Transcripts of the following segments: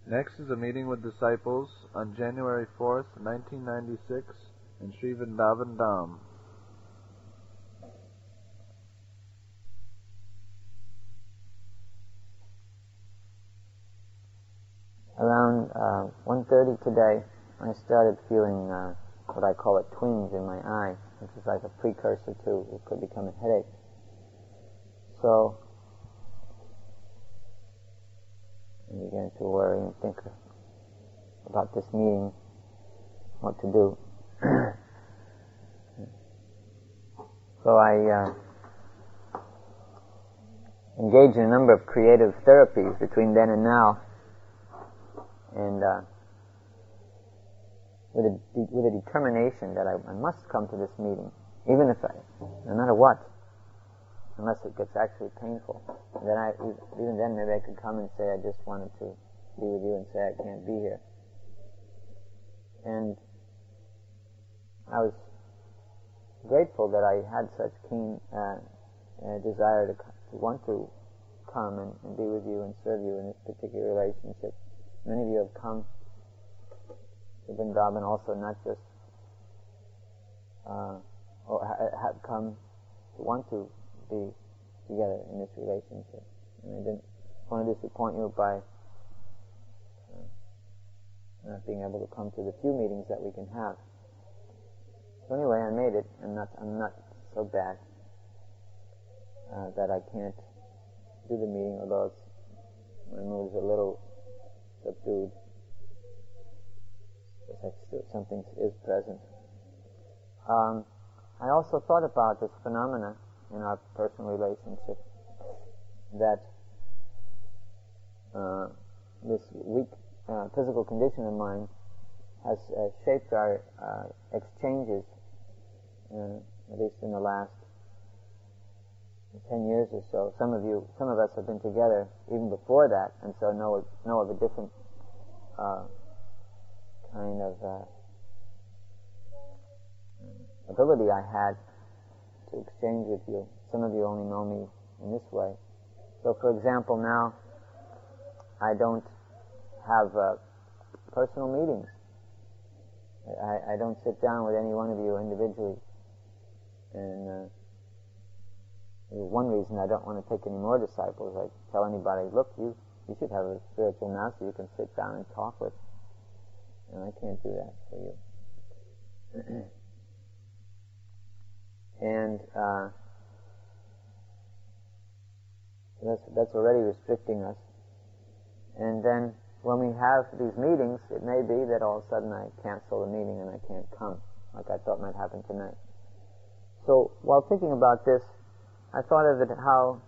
Next is a meeting with disciples on January 4th, 1996 in Sri Vrindavan Dham. Around 1:30 today, I started feeling what I call a twinge in my eye, which is like a precursor to it could become a headache. So I began to worry and think about this meeting, what to do. So I engaged in a number of creative therapies between then and now, and with a determination that I must come to this meeting, even if no matter what, unless it gets actually painful. And then even then maybe I could come and say I just wanted to be with you and say I can't be here. And I was grateful that I had such keen desire to want to come and be with you and serve you in this particular relationship. Many of you have come to Vrindavan also, not just or have come to want to be together in this relationship. And I didn't want to disappoint you by not being able to come to the few meetings that we can have. So anyway, I made it, and I'm not so bad that I can't do the meeting, although my mood is a little subdued. Something is present. I also thought about this phenomena in our personal relationship, that this weak physical condition of mine has shaped our exchanges, at least in the last 10 years or so. Some of us have been together even before that, and so know of a different kind of ability I had to exchange with you. Some of you only know me in this way. So, for example, now I don't have personal meetings. I don't sit down with any one of you individually. And one reason I don't want to take any more disciples, I tell anybody, look, you should have a spiritual master you can sit down and talk with. And I can't do that for you. And that's already restricting us. And then when we have these meetings, it may be that all of a sudden I cancel the meeting and I can't come, like I thought might happen tonight. So while thinking about this, I thought of it how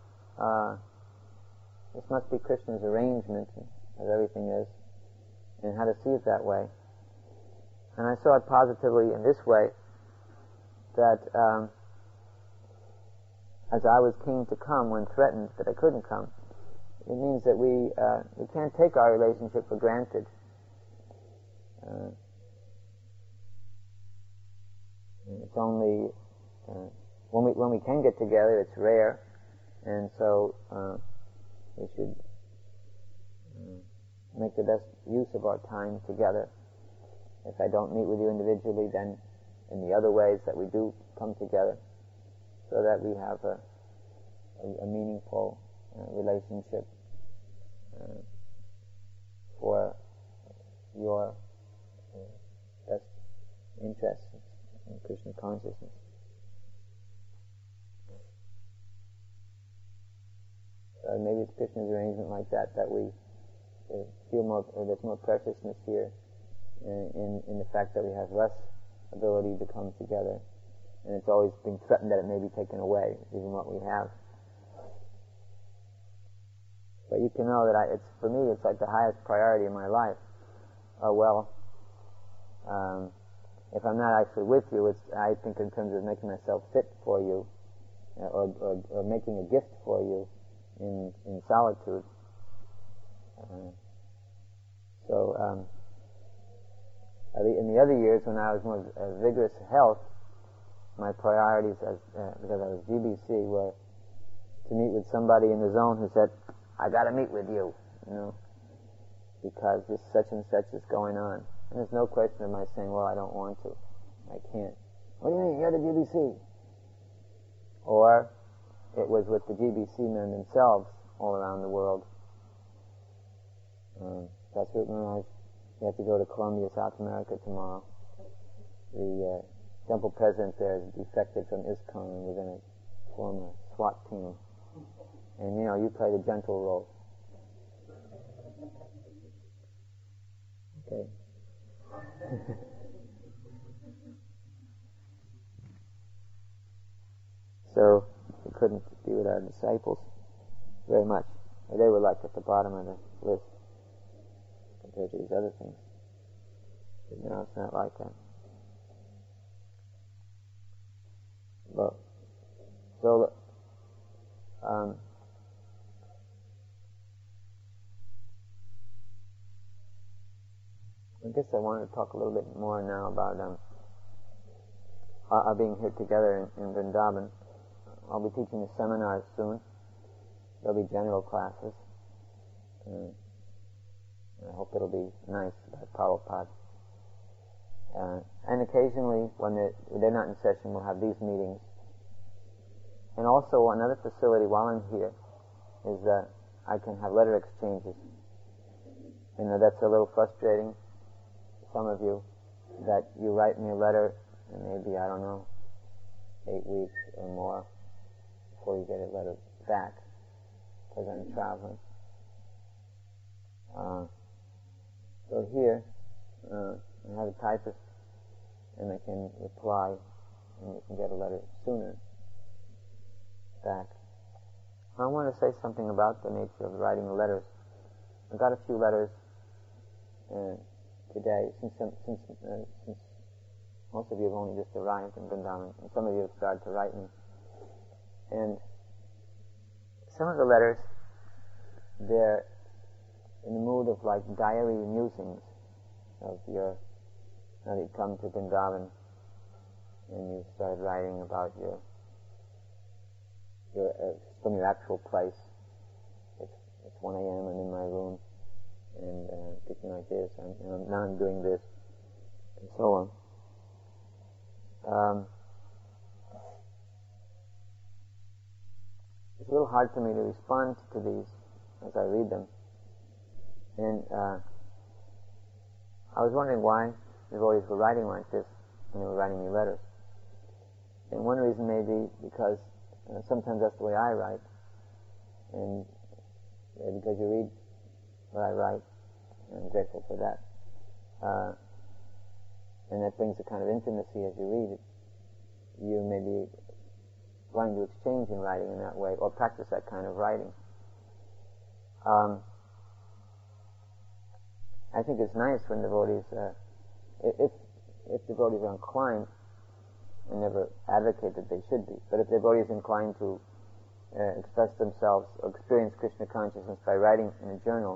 this must be Krishna's arrangement, as everything is, and how to see it that way. And I saw it positively in this way, that as I was keen to come when threatened that I couldn't come, it means that we can't take our relationship for granted. It's only when we can get together, it's rare, and so we should make the best use of our time together. If I don't meet with you individually, then in the other ways that we do come together, so that we have a meaningful relationship for your best interests in Krishna consciousness. So maybe it's Krishna's arrangement like that we feel there's more preciousness here in the fact that we have less ability to come together, and it's always been threatened that it may be taken away, even what we have. But you can know that for me, it's like the highest priority in my life. If I'm not actually with you, I think in terms of making myself fit for you, or making a gift for you in solitude. In the other years when I was more vigorous health, my priorities because I was GBC were to meet with somebody in the zone who said, I got to meet with you, because this such and such is going on. And there's no question of my saying, well, I don't want to. I can't. What do you mean? You're the GBC. Or it was with the GBC men themselves all around the world. That's what Mirage. You have to go to Colombia, South America tomorrow. The temple president there is defected from ISKCON, and we're going to form a SWAT team. And you play the gentle role. Okay. So we couldn't be with our disciples very much. They were like at the bottom of the list compared to these other things. But now it's not like that. But, so, I guess I wanted to talk a little bit more now about our being here together in Vrindavan. I'll be teaching a seminar soon. There'll be general classes. I hope it'll be nice about Prabhupada. And occasionally, when they're not in session, we'll have these meetings. And also, another facility while I'm here is that I can have letter exchanges. That's a little frustrating to some of you, that you write me a letter, and maybe, 8 weeks or more before you get a letter back, because I'm traveling. So here, I have a typist, and I can reply, and you can get a letter sooner back. I want to say something about the nature of writing the letters. I got a few letters today, since most of you have only just arrived in Vrindavan, and some of you have started to write me. And some of the letters, they're in the mood of like diary musings of now that you come to Vrindavan and you start writing about from your actual place. It's 1 a.m. I'm in my room and thinking like this, now I'm doing this, and so on. It's a little hard for me to respond to these as I read them. And I was wondering why the devotees were writing like this when they were writing me letters. And one reason may be because sometimes that's the way I write, and because you read what I write, and I'm grateful for that. And that brings a kind of intimacy as you read it. You may be wanting to exchange in writing in that way, or practice that kind of writing. I think it's nice when devotees, if devotees are inclined, I never advocate that they should be, but if devotees are inclined to express themselves or experience Krishna consciousness by writing in a journal,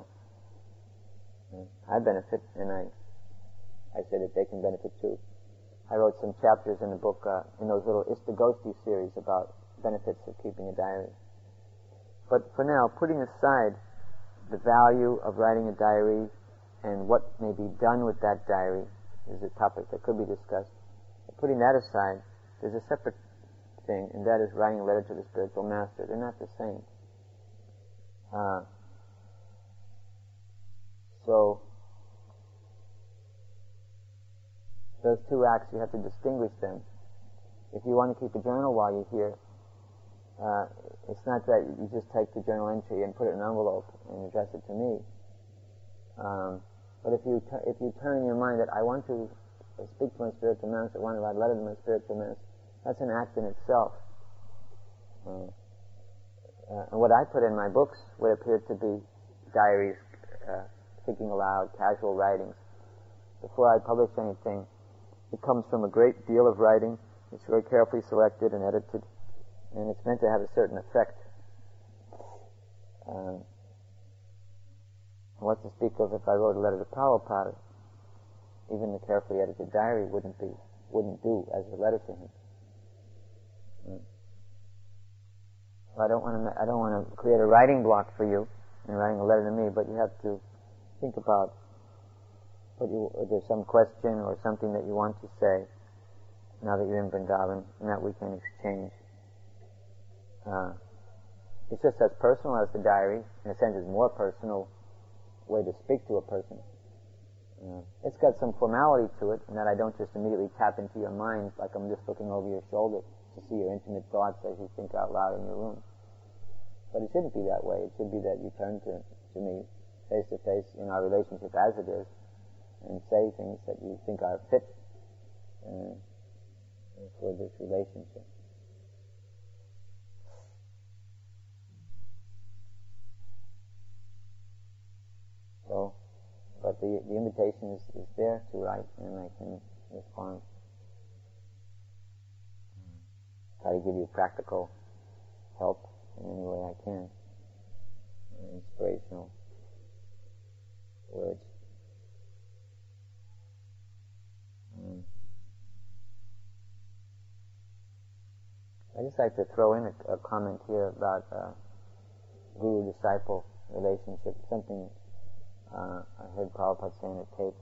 I benefit, and I say that they can benefit too. I wrote some chapters in the book, in those little Istagosti series about benefits of keeping a diary. But for now, putting aside the value of writing a diary and what may be done with that diary is a topic that could be discussed. But putting that aside, there's a separate thing, and that is writing a letter to the spiritual master. They're not the same. So those two acts, you have to distinguish them. If you want to keep a journal while you're here, it's not that you just take the journal entry and put it in an envelope and address it to me. But if you turn in your mind that I want to speak to my spiritual master, I want to write a letter to my spiritual master, that's an act in itself. And what I put in my books would appear to be diaries, thinking aloud, casual writings. Before I publish anything, it comes from a great deal of writing. It's very carefully selected and edited, and it's meant to have a certain effect. What to speak of if I wrote a letter to Prabhupada? Even the carefully edited diary wouldn't do as a letter to him. I don't want to create a writing block for you in writing a letter to me, but you have to think about if there's some question or something that you want to say now that you're in Vrindavan and that we can exchange. It's just as personal as the diary. In a sense, it's a more personal way to speak to a person. It's got some formality to it, in that I don't just immediately tap into your mind like I'm just looking over your shoulder to see your intimate thoughts as you think out loud in your room. But it shouldn't be that way. It should be that you turn to me face to face in our relationship as it is and say things that you think are fit for this relationship. So, but the invitation is there to write, and I can respond. Try to give you practical help in any way I can. Inspirational words. I just like to throw in a comment here about guru-disciple relationship. Something I heard Prabhupada say in a tape.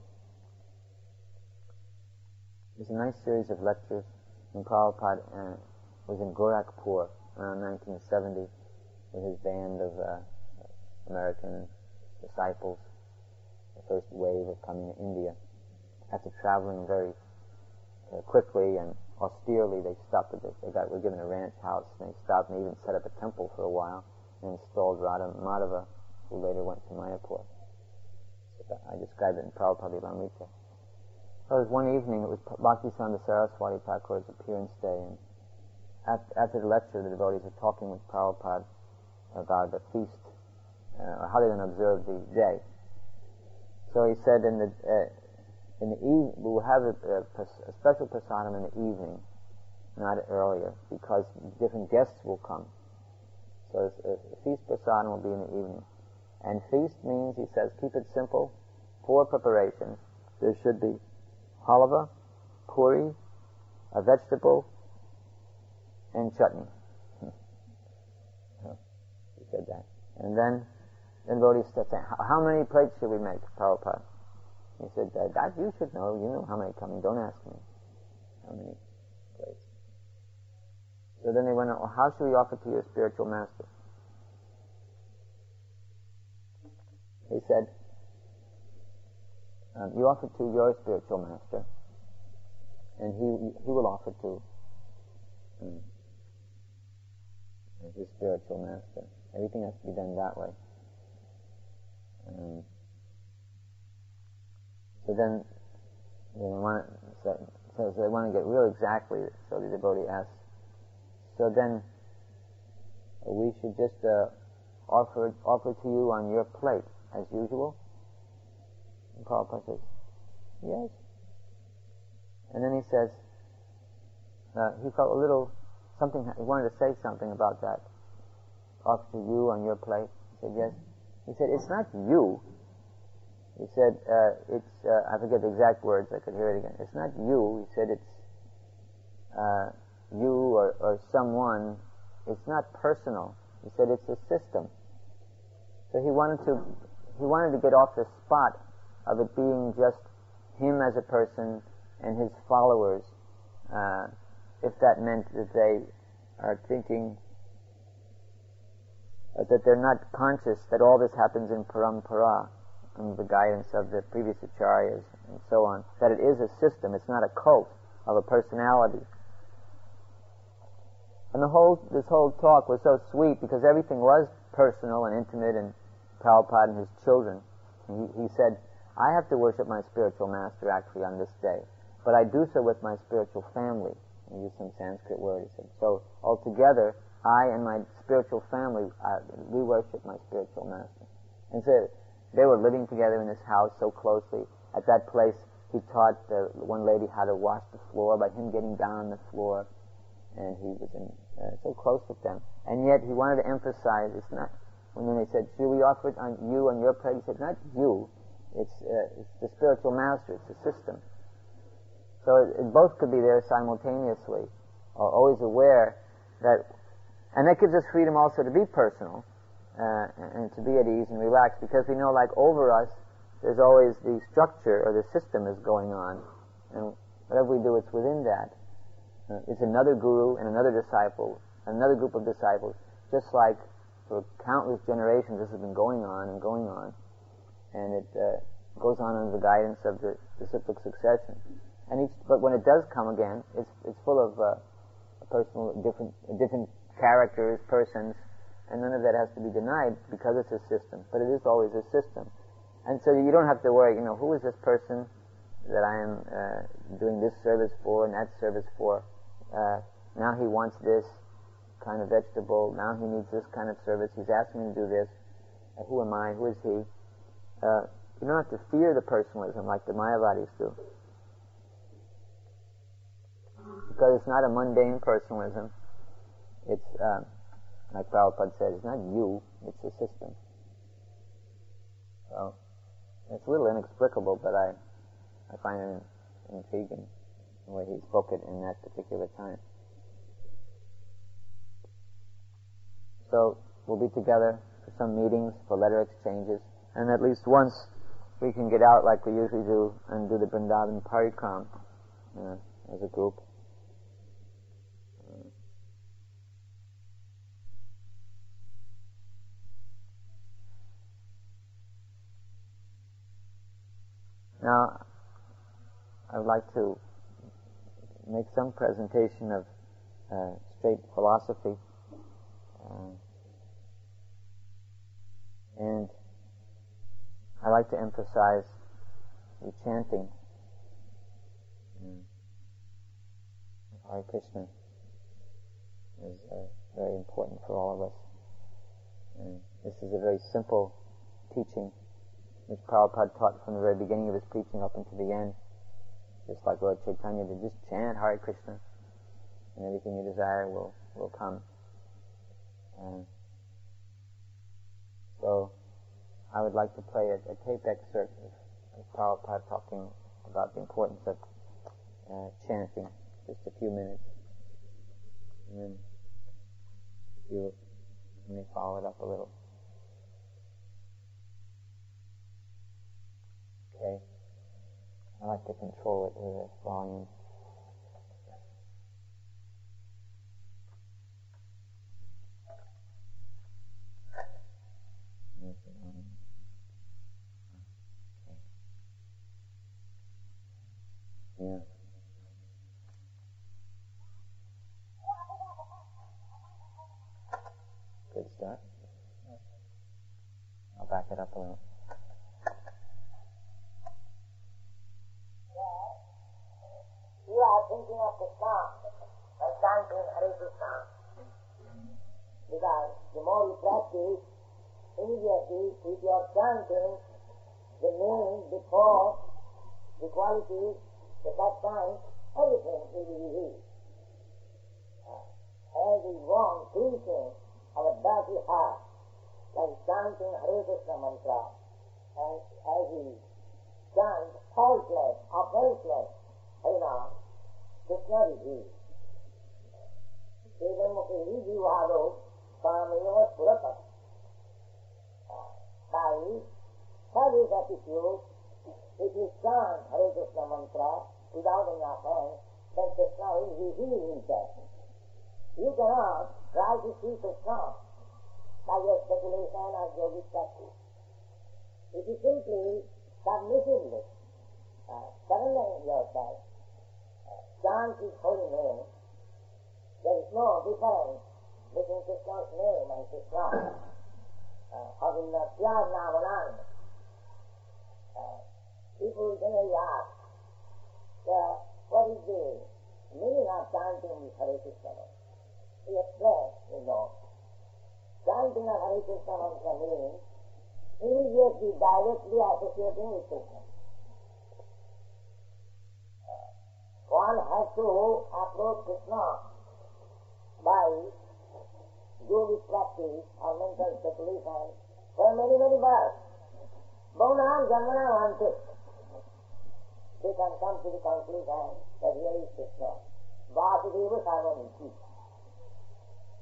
There's a nice series of lectures when Prabhupada was in Gorakhpur around 1970 with his band of American disciples, the first wave of coming to India. After traveling very quickly and austerely, they stopped at were given a ranch house, and they stopped and even set up a temple for a while and installed Radha Madhava, who later went to Mayapur. So I described it in Prabhupada Lamrita. So it was one evening, it was Bhaktisiddhanta Saraswati Thakur's appearance day, and after the lecture, the devotees were talking with Prabhupada about the feast, or how they're going to observe the day. So he said, in the evening, we will have a special prasadam in the evening, not earlier, because different guests will come. So a feast prasadam will be in the evening. And feast means, he says, keep it simple, 4 preparations. There should be halava, puri, a vegetable, and chutney. He said that. And then the devotees started saying, how many plates should we make, Prabhupada? He said, that you should know. You know how many coming. Don't ask me how many plates. So then they went on, how should we offer to your spiritual master? He said, you offer to your spiritual master, and he will offer to his spiritual master. Everything has to be done that way. So then they want to get real exactly. So the devotee asks, so then we should just offer to you on your plate as usual? And Prabhupada says, yes. And then he says, he felt a little something. He wanted to say something about that. Offer to you on your plate. He said, yes. He said, it's not you. He said, I forget the exact words, I could hear it again. It's not you. He said, it's you or someone. It's not personal. He said, it's a system. So he wanted to get off the spot of it being just him as a person and his followers, if that meant that they are thinking that they're not conscious that all this happens in parampara, under the guidance of the previous acharyas and so on, that it is a system, it's not a cult of a personality. And this whole talk was so sweet because everything was personal and intimate, and Prabhupada and his children. And he said, I have to worship my spiritual master actually on this day, but I do so with my spiritual family. And use some Sanskrit word, he said. So altogether, I and my spiritual family, we worship my spiritual master. And so they were living together in this house so closely. At that place, he taught one lady how to wash the floor by him getting down on the floor, and he was so close with them. And yet he wanted to emphasize, it's not, when they said, should we offer it on you on your plate? He said, not you, it's the spiritual master, it's the system. So it both could be there simultaneously, always aware that, and that gives us freedom also to be personal, and to be at ease and relaxed, because we know, like over us, there's always the structure or the system is going on, and whatever we do, it's within that. It's another guru and another disciple, another group of disciples, just like for countless generations this has been going on and going on, and it goes on under the guidance of the disciplic succession. But when it does come again, it's full of different characters, persons, and none of that has to be denied because it's a system. But it is always a system, and so you don't have to worry. Who is this person that I am doing this service for and that service for? Now he wants this kind of vegetable. Now he needs this kind of service. He's asking me to do this. Who am I? Who is he? You don't have to fear the personalism like the Mayavadis do, because it's not a mundane personalism. It's like Prabhupada said, it's not you, it's a system. So it's a little inexplicable, but I find it intriguing the way he spoke it in that particular time. So we'll be together for some meetings, for letter exchanges, and at least once we can get out like we usually do and do the Vrindavan Parikram as a group. Now, I would like to make some presentation of straight philosophy, and I like to emphasize the chanting Hare Krishna is very important for all of us. And this is a very simple teaching which Prabhupada taught from the very beginning of his preaching up until the end. Just like Lord Chaitanya did, just chant Hare Krishna and everything you desire will come. So I would like to play a tape excerpt of Prabhupada talking about the importance of chanting, just a few minutes. And then you may follow it up a little. Okay. I like to control it with a volume. Yeah. Good start. I'll back it up a little. You are thinking of the song and chanting Hare Krishna. Because the more you practice, immediately with your chanting, the name, the form, the qualities, the pastime, everything will be revealed. As we want cleansing our dirty heart, like chanting Hare Krishna mantra, and as we chant faultless or faultless, Harinam, Krishna revealed. Evamuke vijivado kameva surata. By service attitude, if you chant Hare Krishna mantra without any offense, then Krishna will reveal himself. You cannot try to see Krishna by your speculation or yogic practice. If you simply, submissively, surrendering yourself, chant his holy name, there is no difference between Krishna's name and Krishna. Avinna Pyar Namanan. People generally ask, what is the meaning of chanting Hare Krishna? He explains, chanting of Hare Krishna mantra means immediately, directly associating with Krishna. One has to approach Krishna by yogic practice or mental speculation for many, many births. Bhavanam Janmana Vante. They can come to the conclusion that here is Krishna. Vasudeva Sarvamiti.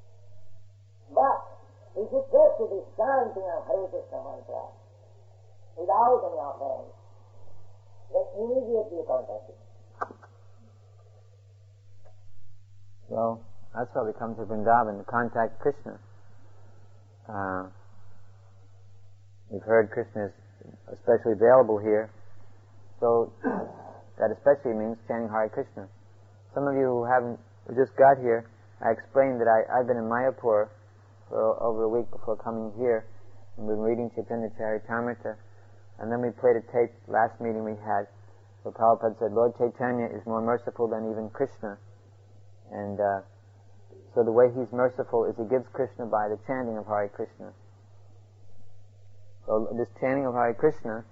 But if you take to the chanting of Hare Krishna mantra, without any offense, then immediately you contact it. So that's how we come to Vrindavan, to contact Krishna. We've heard Krishna is especially available here, so that especially means chanting Hare Krishna. Some of you who just got here, I explained that I've been in Mayapur for over a week before coming here, and we've been reading Chaitanya Charitamrita, and then we played a tape last meeting we had where Prabhupada said, Lord Chaitanya is more merciful than even Krishna. And so the way he's merciful is he gives Krishna by the chanting of Hare Krishna. So this chanting of Hare Krishna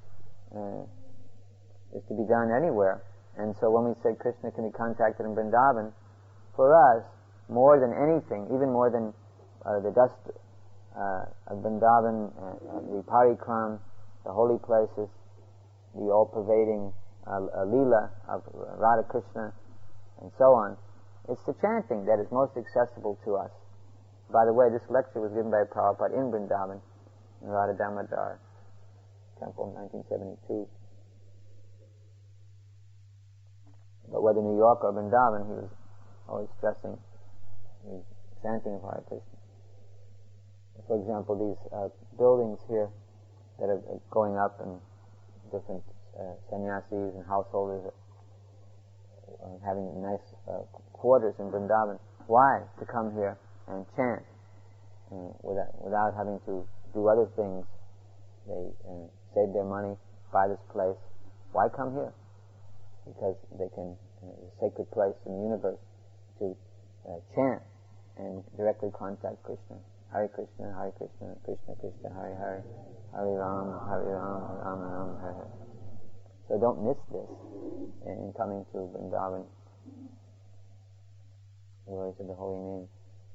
is to be done anywhere. And so when we say Krishna can be contacted in Vrindavan, for us, more than anything, even more than the dust of Vrindavan, the parikram, the holy places, the all-pervading Leela of Radha Krishna, and so on, it's the chanting that is most accessible to us. By the way, this lecture was given by Prabhupada in Vrindavan, in Radha Damodar Temple in 1972. But whether New York or Vrindavan, he was always stressing the chanting of Hare Krishna. For example, these buildings here that are going up, and different sannyasis and householders are having nice quarters in Vrindavan. Why? To come here and chant without having to do other things. They save their money, buy this place. Why come here? Because they can, a sacred place in the universe, to chant and directly contact Krishna. Hare Krishna, Krishna Krishna, Hare Hare, Hare Ram, Ram Ram, Hare Hare. So don't miss this in coming to Vrindavan. Glory to the holy name.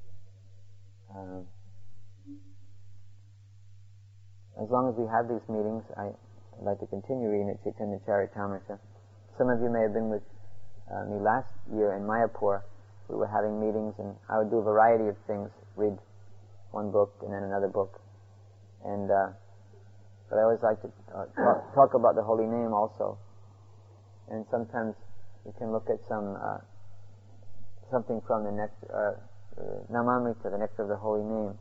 As long as we have these meetings, I'd like to continue reading the Chaitanya Charitamrita. Some of you may have been with me last year in Mayapur. We were having meetings, and I would do a variety of things, read one book and then another book. And but I always like to talk about the holy name also. And sometimes you can look at something from the Namamrita, the nectar of the holy name.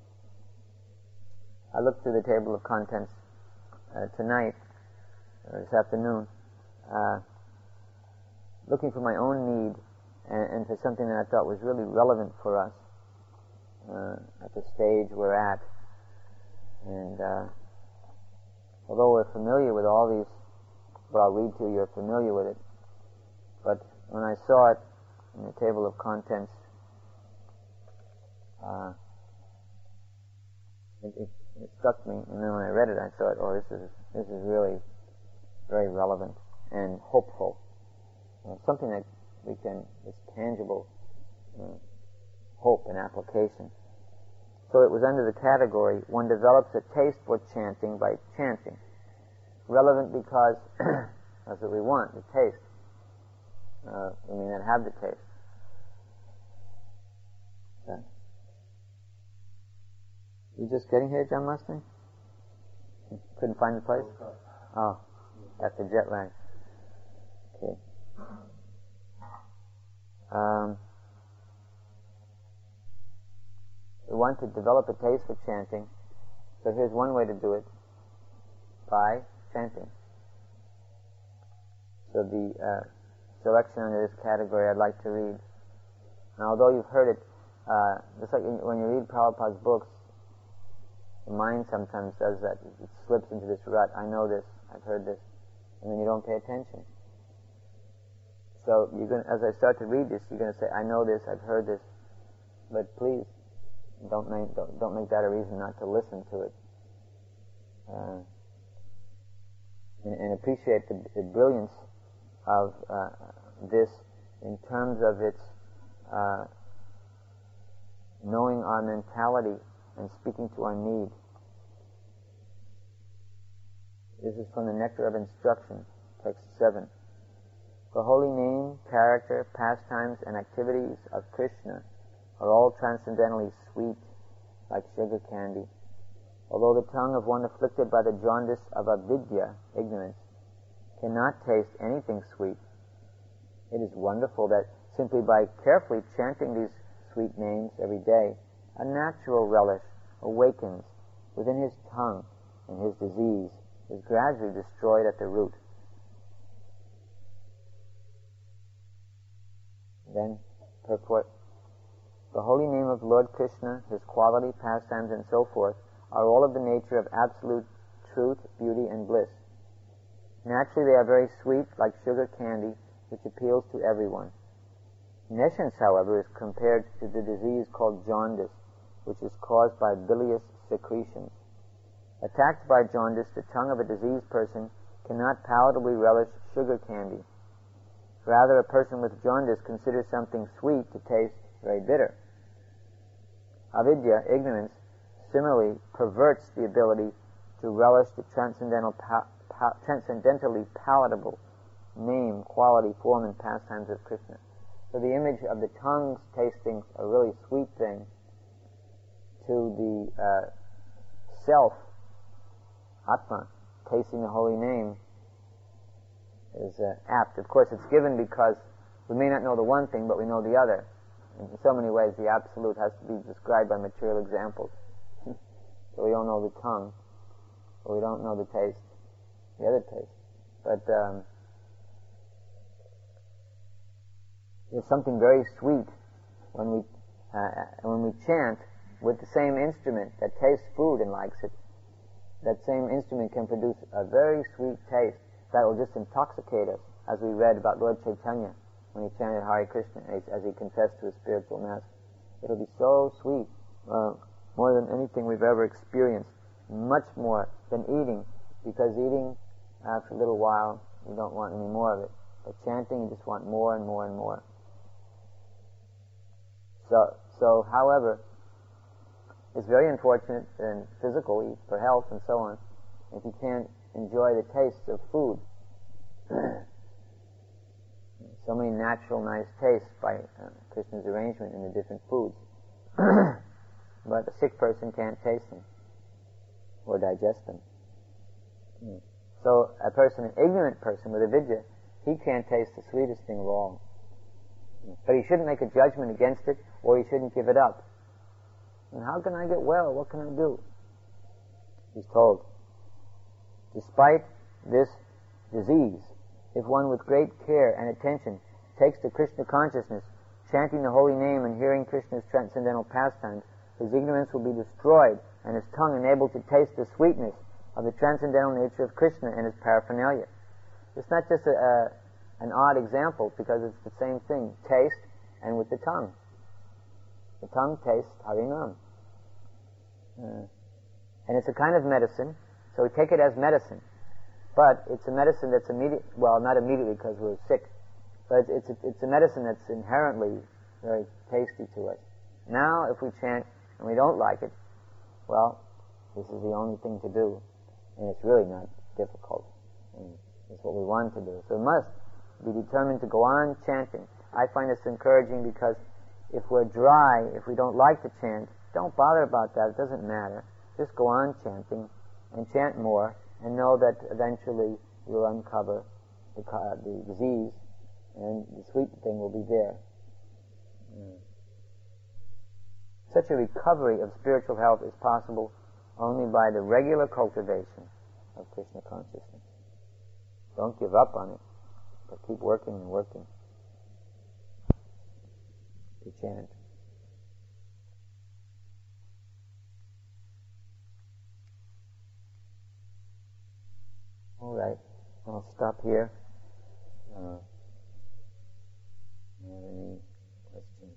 I looked through the table of contents tonight, or this afternoon, looking for my own need and for something that I thought was really relevant for us at the stage we're at. And although we're familiar with all these, what I'll read to you, you're familiar with it, but when I saw it in the table of contents, it struck me, and then when I read it, I thought, oh, this is really very relevant and hopeful. Something that is tangible hope and application. So it was under the category, one develops a taste for chanting by chanting. Relevant because that's what we want, the taste. We may not have the taste. Okay. You just getting here, John Mustang? Couldn't find the place? Oh, after jet lag. Okay. We want to develop a taste for chanting, so here's one way to do it, by chanting. So the selection under this category I'd like to read. Now, although you've heard it, just like when you read Prabhupada's books, the mind sometimes does that. It slips into this rut. I know this, I've heard this, and then you don't pay attention. So as I start to read this, you're going to say, I know this, I've heard this, but please don't make that a reason not to listen to it, and appreciate the brilliance of this in terms of its knowing our mentality and speaking to our need. This is from the Nectar of Instruction, text 7. The holy name, character, pastimes, and activities of Krishna are all transcendently sweet, like sugar candy. Although the tongue of one afflicted by the jaundice of avidya, ignorance, cannot taste anything sweet, it is wonderful that simply by carefully chanting these sweet names every day, a natural relish awakens within his tongue, and his disease is gradually destroyed at the root. Then, purport. The holy name of Lord Krishna, his quality, pastimes, and so forth, are all of the nature of absolute truth, beauty, and bliss. Naturally, they are very sweet, like sugar candy, which appeals to everyone. Nescience, however, is compared to the disease called jaundice, which is caused by bilious secretions. Attacked by jaundice, the tongue of a diseased person cannot palatably relish sugar candy. Rather, a person with jaundice considers something sweet to taste very bitter. Avidya, ignorance, similarly perverts the ability to relish the transcendentally palatable name, quality, form, and pastimes of Krishna. So the image of the tongues tasting a really sweet thing to the self, Atma, tasting the holy name is apt. Of course, it's given because we may not know the one thing, but we know the other. In so many ways, the absolute has to be described by material examples. So we don't know the tongue, or we don't know the taste, the other taste. But there's something very sweet when we chant with the same instrument that tastes food and likes it. That same instrument can produce a very sweet taste that will just intoxicate us, as we read about Lord Chaitanya when he chanted Hare Krishna, as he confessed to his spiritual master. It'll be so sweet, more than anything we've ever experienced, much more than eating, because eating, after a little while, you don't want any more of it. But chanting, you just want more and more and more. So, however, it's very unfortunate and physically, for health and so on, if you can't enjoy the taste of food. So many natural, nice tastes by Krishna's arrangement in the different foods. But a sick person can't taste them or digest them. So a person, an ignorant person with avidya, he can't taste the sweetest thing of all. But he shouldn't make a judgment against it, or he shouldn't give it up. And how can I get well? What can I do? He's told, despite this disease, if one with great care and attention takes to Krishna consciousness, chanting the holy name and hearing Krishna's transcendental pastimes, his ignorance will be destroyed and his tongue enabled to taste the sweetness of the transcendental nature of Krishna and his paraphernalia. It's not just an odd example, because it's the same thing, taste, and with the tongue. The tongue tastes Harinam. And it's a kind of medicine, so we take it as medicine. But it's a medicine that's immediate, well, not immediately because we're sick, but it's a medicine that's inherently very tasty to us. Now, if we chant and we don't like it, well, this is the only thing to do, and it's really not difficult. And it's what we want to do. So we must be determined to go on chanting. I find this encouraging because if we're dry, if we don't like to chant, don't bother about that. It doesn't matter. Just go on chanting and chant more, and know that eventually you'll uncover the disease, and the sweet thing will be there. Such a recovery of spiritual health is possible only by the regular cultivation of Krishna consciousness. Don't give up on it, but keep working and working to chant. All right, I'll stop here. Do you have any questions?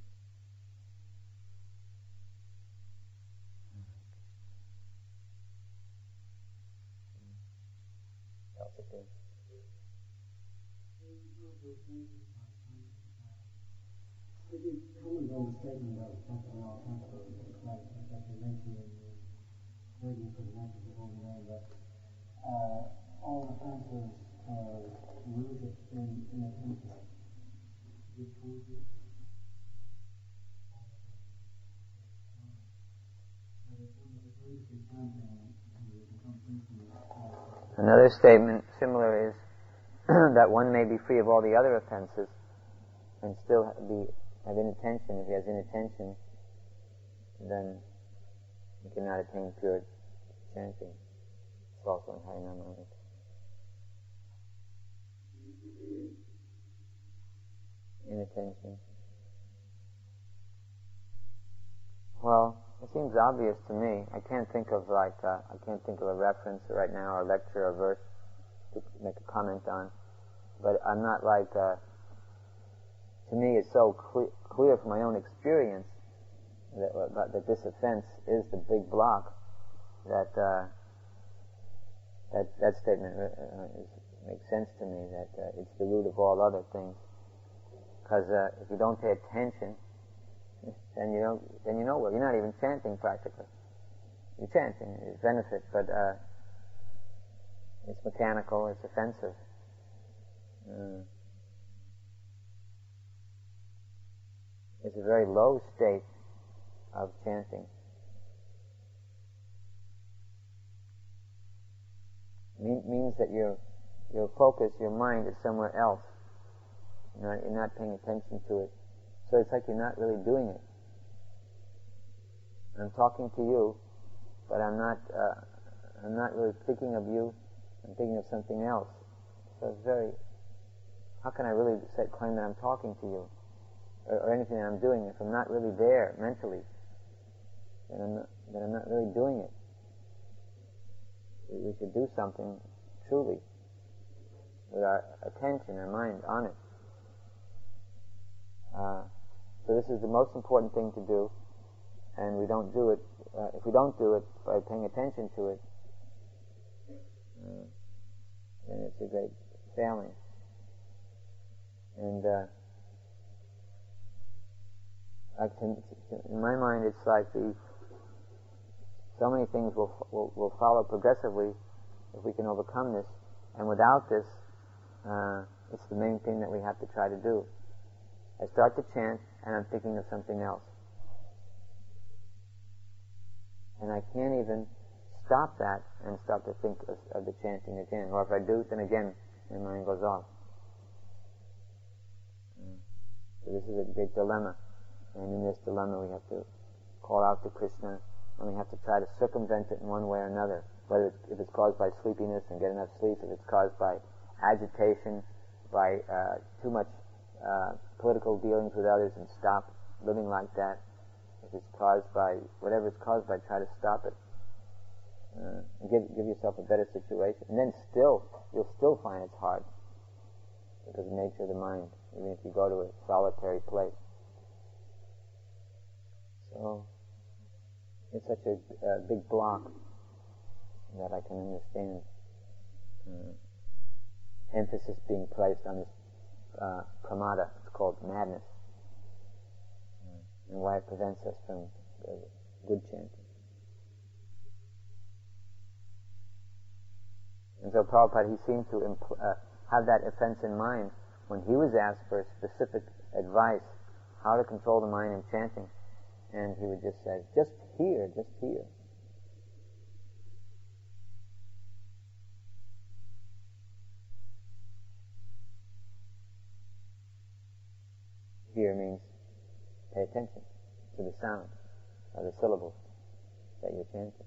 Comment on the statement of capital R, capital that you mentioned in the reading for the message of all the name, that all offences are rooted in inattention. Which one is it? Another statement similar is that one may be free of all the other offenses and still have inattention. If he has inattention, then he cannot attain pure chanting. It's also in Harinamrita. Inattention. Well, it seems obvious to me. I can't think of a reference right now, or a lecture, or verse to make a comment on. But I'm not to me it's so clear from my own experience that this offense is the big block that statement makes sense to me, that it's the root of all other things. Because if you don't pay attention, then you know well, you're not even chanting practically. You're chanting, it's benefit, but it's mechanical, it's offensive. It's a very low state of chanting. Means that your focus, your mind is somewhere else. You're not paying attention to it. So it's like you're not really doing it. I'm talking to you, but I'm not really thinking of you. I'm thinking of something else. So it's how can I really claim that I'm talking to you? Or anything that I'm doing, if I'm not really there mentally, then I'm not really doing it. We should do something truly with our attention, our mind on it. So this is the most important thing to do, and we don't do it. If we don't do it by paying attention to it, then it's a great failing. And in my mind, it's like so many things will follow progressively if we can overcome this. And without this, it's the main thing that we have to try to do. I start to chant, and I'm thinking of something else. And I can't even stop that and start to think of the chanting again. Or if I do, then again, my mind goes off. So this is a great dilemma. And in this dilemma, we have to call out to Krishna, and we have to try to circumvent it in one way or another. Whether if it's caused by sleepiness and get enough sleep, if it's caused by agitation, by too much political dealings with others and stop living like that. If it's caused by whatever it's caused by, try to stop it. And give yourself a better situation. And then you'll still find it's hard because of the nature of the mind, even if you go to a solitary place. So it's such a big block that I can understand. Emphasis being placed on this pramada, it's called madness, and why it prevents us from good chanting. And so Prabhupada, he seemed to have that offense in mind when he was asked for specific advice how to control the mind in chanting, and he would just say, just here. Here means pay attention to the sound of the syllables that you're chanting.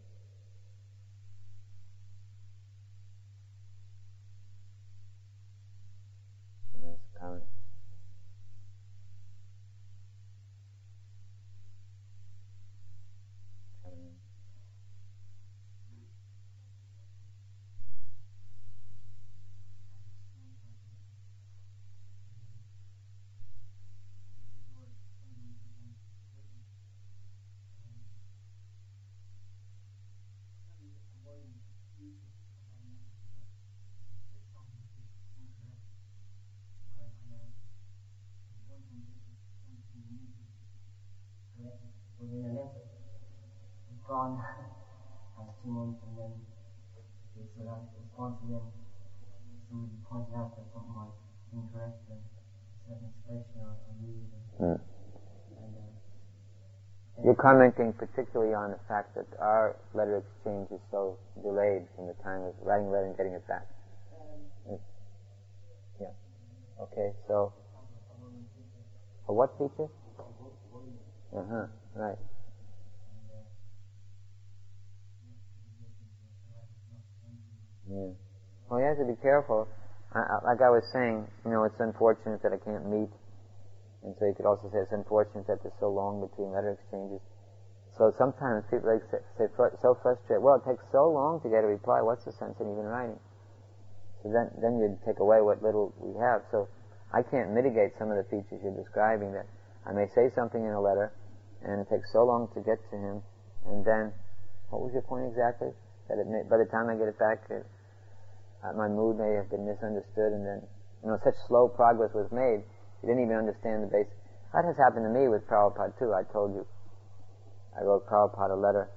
And that's common. Within a letter, it's gone as 2 months, and then so that once again somebody pointed out that something was incorrect, and a certain expression or mood, and You're commenting particularly on the fact that our letter exchange is so delayed from the time of writing a letter and getting it back. Yeah. Okay, so... A what feature? Right. Yeah. Well, you have to be careful. Like I was saying, it's unfortunate that I can't meet. And so you could also say it's unfortunate that there's so long between letter exchanges. So sometimes people say so frustrated, well, it takes so long to get a reply, what's the sense in even writing? So then you'd take away what little we have. So I can't mitigate some of the features you're describing, that I may say something in a letter, and it takes so long to get to him, and then, what was your point exactly? That by the time I get it back, my mood may have been misunderstood, and then, such slow progress was made, you didn't even understand the basic. That has happened to me with Prabhupada too. I told you, I wrote Prabhupada a letter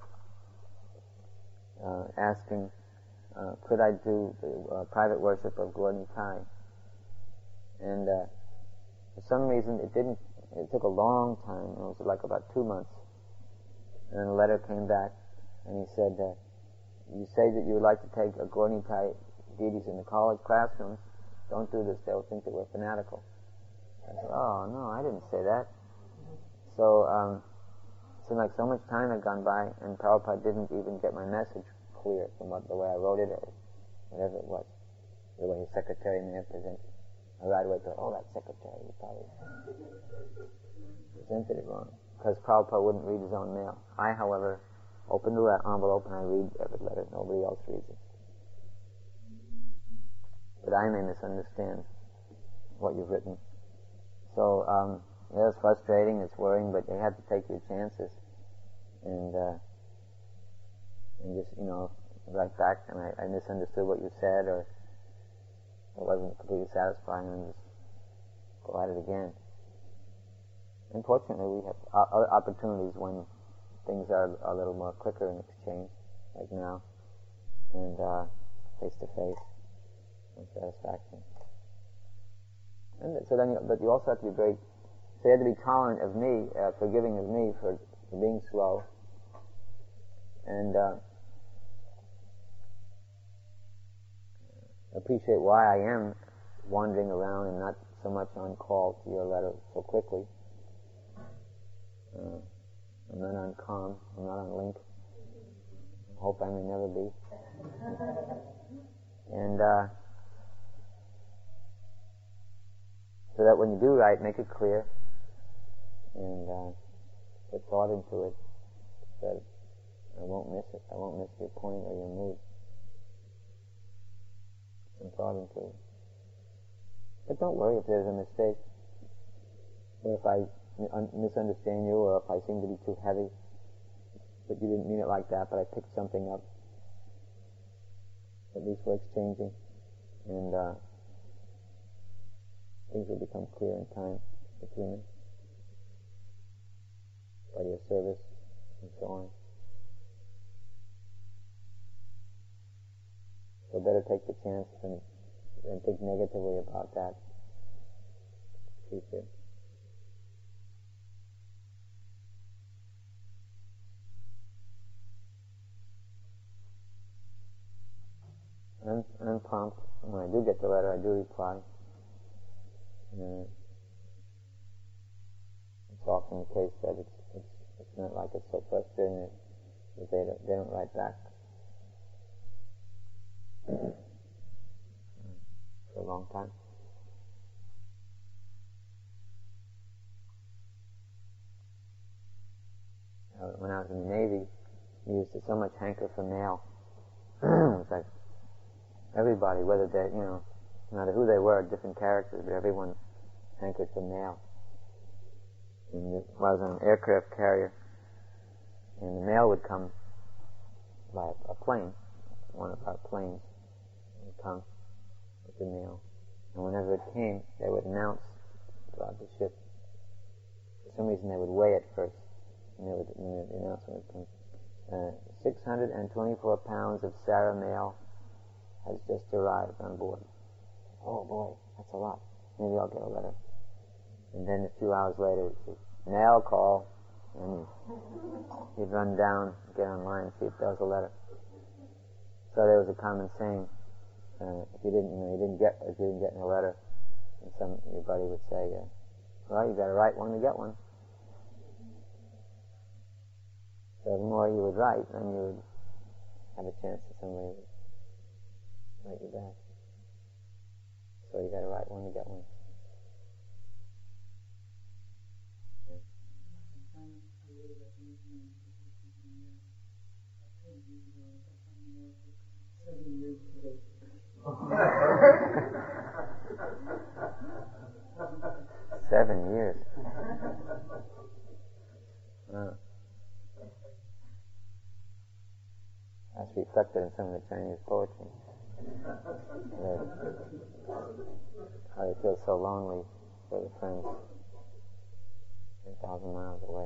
asking, could I do the private worship of Gaur Nitai? And for some reason it took a long time. It was like about 2 months. And a letter came back, and he said, you say that you would like to take a Gaur Nitai deities in the college classrooms. Don't do this, they'll think that we're fanatical. I said, oh, no, I didn't say that. So, it seemed like so much time had gone by, and Prabhupada didn't even get my message clear from the way I wrote it, or whatever it was, the way his secretary may have presented it. I right away thought, that secretary, he probably presented it wrong, because Prabhupada wouldn't read his own mail. I, however, open the envelope and I read every letter. Nobody else reads it. But I may misunderstand what you've written. So, it's frustrating, it's worrying, but you have to take your chances and just, write back, and I misunderstood what you said, or it wasn't completely satisfying, and just go at it again. Unfortunately, we have opportunities when things are a little more quicker in exchange, like now, and face to face, and satisfaction. And so then, but you also have to be so you have to be tolerant of me, forgiving of me for being slow, and appreciate why I am wandering around and not so much on call to your letter so quickly. I'm not on COM, I'm not on Link. I hope I may never be. And so that when you do write, make it clear and put thought into it, so that I won't miss it. I won't miss your point or your mood. Put some thought into it. But don't worry if there's a mistake, or if I misunderstand you, or if I seem to be too heavy, but you didn't mean it like that, but I picked something up. At least we're exchanging, and things will become clear in time between us, by your service, and so on. So better take the chance than think negatively about that future. I'm prompt. When I do get the letter, I do reply. It's often the case that it's not like it's so frustrating that they don't write back for a long time. When I was in the Navy, we used to so much hanker for mail. It was like everybody, whether they, no matter who they were, different characters, but everyone hankered for mail. And I was on an aircraft carrier, and the mail would come by a plane. One of our planes would come with the mail. And whenever it came, they would announce throughout the ship. For some reason, they would weigh it first. And when the announcement would come, 624 pounds of Sarah mail has just arrived on board. Oh boy, that's a lot. Maybe I'll get a letter. And then a few hours later, it says, mail call, and you'd run down, get online, see if there was a letter. So there was a common saying: if you didn't get a letter, and your buddy would say, "Well, you got to write one to get one." So the more you would write, then you would have a chance that somebody would write you back. So you got to write one to get one. 7 years. That's reflected in some of the Chinese poetry. How they feel so lonely for their friends 10,000 miles away.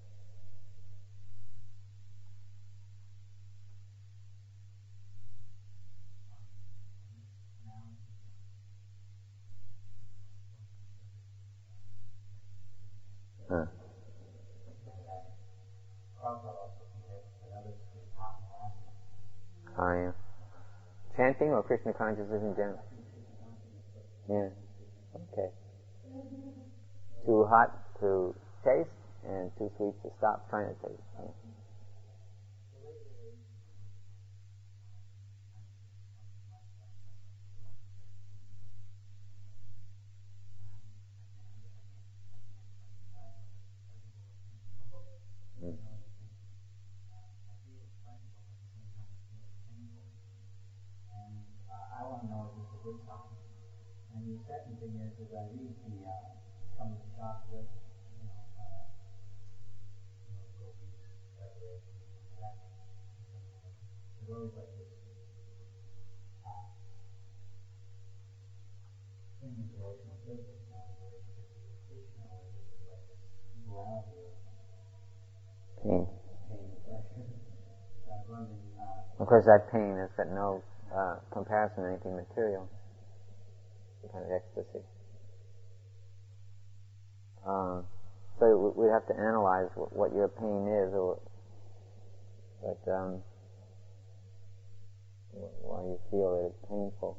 Oh, yeah. Chanting or Krishna consciousness in general? Yeah. Okay. Too hot to taste and too sweet to stop trying to taste. Yeah. I want to know if it's a good song. And the second thing is I read some of the Shastras, Gopis, preparation, that. There's always like this thing in devotional service, not a relationship with Krishna, or is it like this duality of Pain. pain and pleasure? So I was wondering, Of course, that pain has got no comparison to anything material. Some kind of ecstasy. So we'd have to analyze what your pain is, or why you feel that it's painful.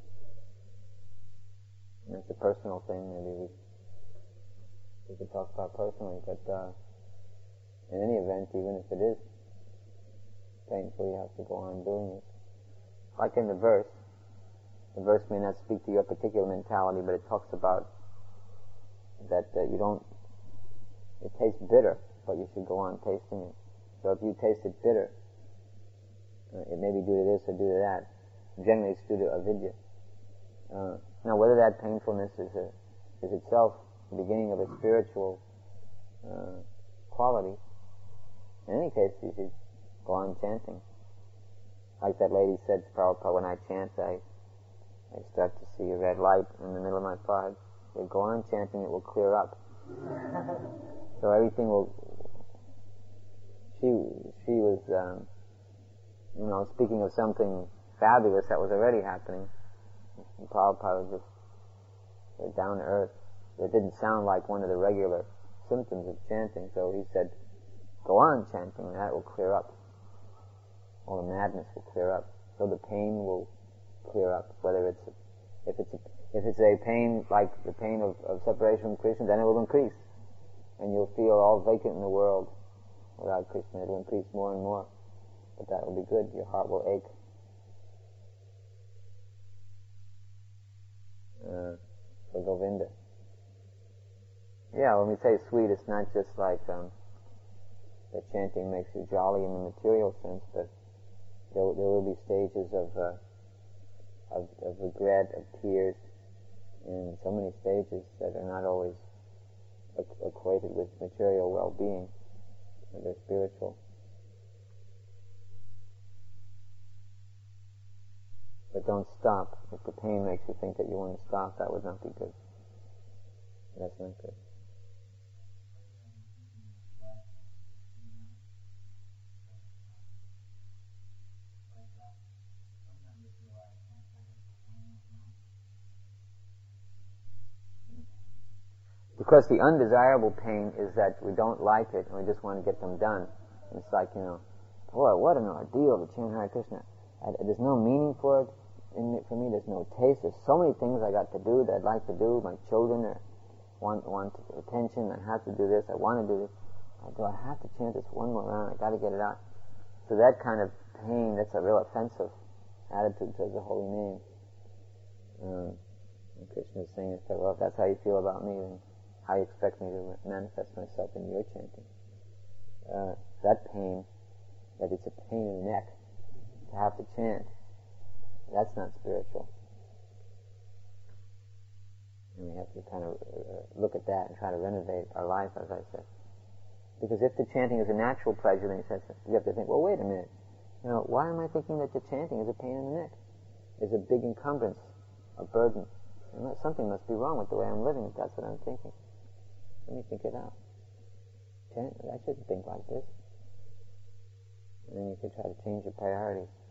And it's a personal thing. Maybe we could talk about personally, but in any event, even if it is painful, you have to go on doing it. Like in the verse may not speak to your particular mentality, but it talks about that you don't. It tastes bitter, but you should go on tasting it. So if you taste it bitter, it may be due to this or due to that. Generally, it's due to avidya. Now, whether that painfulness is itself the beginning of a spiritual quality, in any case, you should go on chanting. Like that lady said to Prabhupada, when I chant, I start to see a red light in the middle of my forehead. So go on chanting, it will clear up. So everything will. She was, speaking of something fabulous that was already happening. And Prabhupada was just down to earth. It didn't sound like one of the regular symptoms of chanting. So he said, "Go on chanting, and that will clear up. All the madness will clear up. So the pain will clear up. Whether if it's a pain like the pain of separation from Krishna, then it will increase, and you'll feel all vacant in the world without Krishna. It will increase more and more, but that will be good. Your heart will ache. For Govinda. Yeah, when we say sweet, it's not just like that chanting makes you jolly in the material sense, but there will be stages of regret, of tears, and so many stages that are not always equated with material well-being, but they're spiritual. But don't stop. If the pain makes you think that you want to stop, that would not be good. That's not good. Because the undesirable pain is that we don't like it and we just want to get them done. And it's like, boy, what an ordeal to chant Hare Krishna. There's no meaning for it for me. There's no taste. There's so many things I got to do that I'd like to do. My children want attention. I have to do this. I want to do this. Do I have to chant this one more round? I got to get it out. So that kind of pain, that's a real offensive attitude towards the holy name. And Krishna is saying, well, if that's how you feel about me, then how you expect me to manifest myself in your chanting? That pain, that it's a pain in the neck to have to chant, that's not spiritual. And we have to kind of look at that and try to renovate our life, as I said. Because if the chanting is a natural pleasure, then you have to think, well, wait a minute. Why am I thinking that the chanting is a pain in the neck? Is a big encumbrance, a burden. Something must be wrong with the way I'm living if that's what I'm thinking. Let me think it out. I shouldn't think like this. And then you can try to change your priorities.